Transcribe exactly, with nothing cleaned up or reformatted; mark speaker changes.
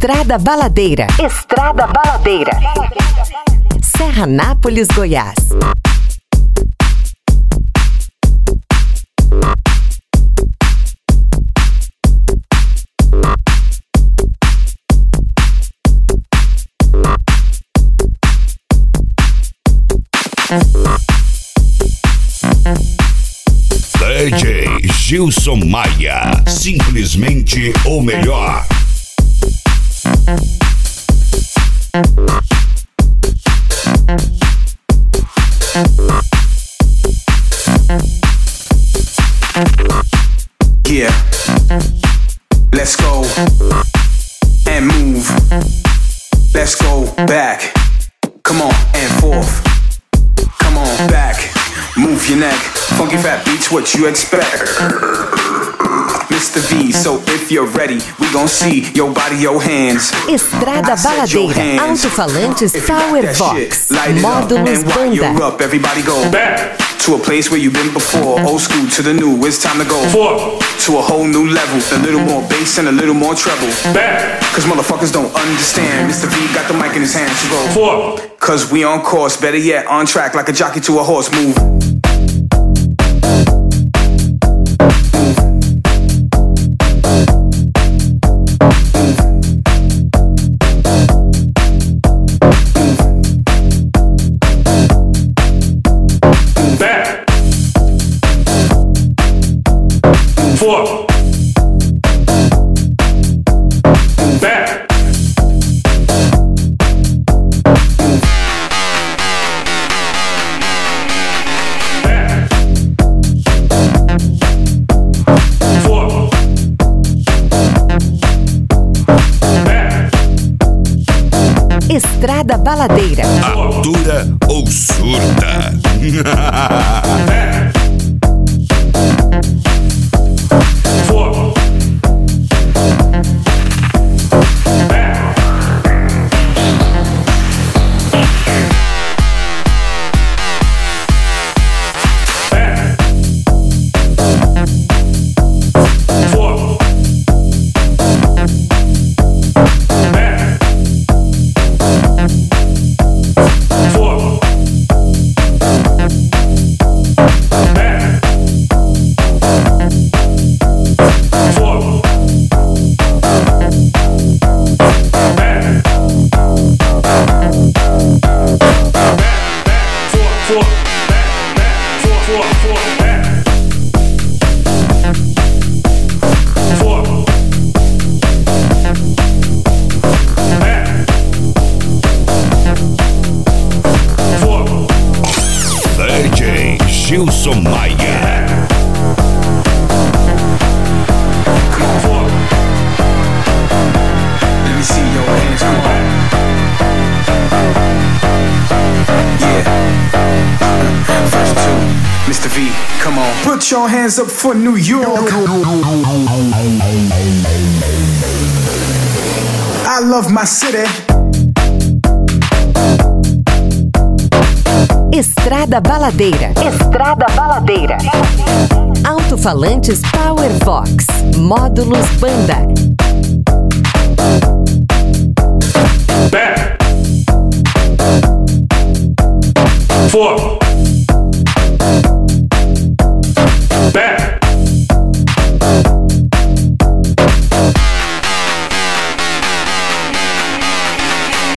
Speaker 1: Estrada Baladeira. Estrada Baladeira. Serranápolis, Goiás.
Speaker 2: D J Gilson Maia, simplesmente o melhor.
Speaker 3: Yeah, let's go and move. Let's go back. Come on and forth. Come on back. Move your neck. Funky fat beats, what you expect? Mister V, so if you're ready, we gon' see your body, your hands.
Speaker 1: Estrada Baladeira, alto-falantes Powervox, módulos banda.
Speaker 3: Up, everybody go back to a place where you've been before. Old school to the new, it's time to go Four. To a whole new level. A little more bass and a little more treble. Back. Cause motherfuckers don't understand. Mister V got the mic in his hand, so go Four. Cause we on course, better yet, on track like a jockey to a horse. Move.
Speaker 4: Four. Back. Back. Four. Back.
Speaker 1: Estrada Baladeira.
Speaker 2: Atura ou surta?
Speaker 4: Back. Four. Back. Back. Four. Back. Four. Back. Four.
Speaker 2: D J Gilson Maia.
Speaker 3: Let me see your hands, come on. Yeah. First two, Mister V, come on. Put your hands up for New York. I love my city.
Speaker 1: Estrada Baladeira. Estrada Baladeira. Alto-falantes Powervox, módulos banda.
Speaker 4: Back. Four.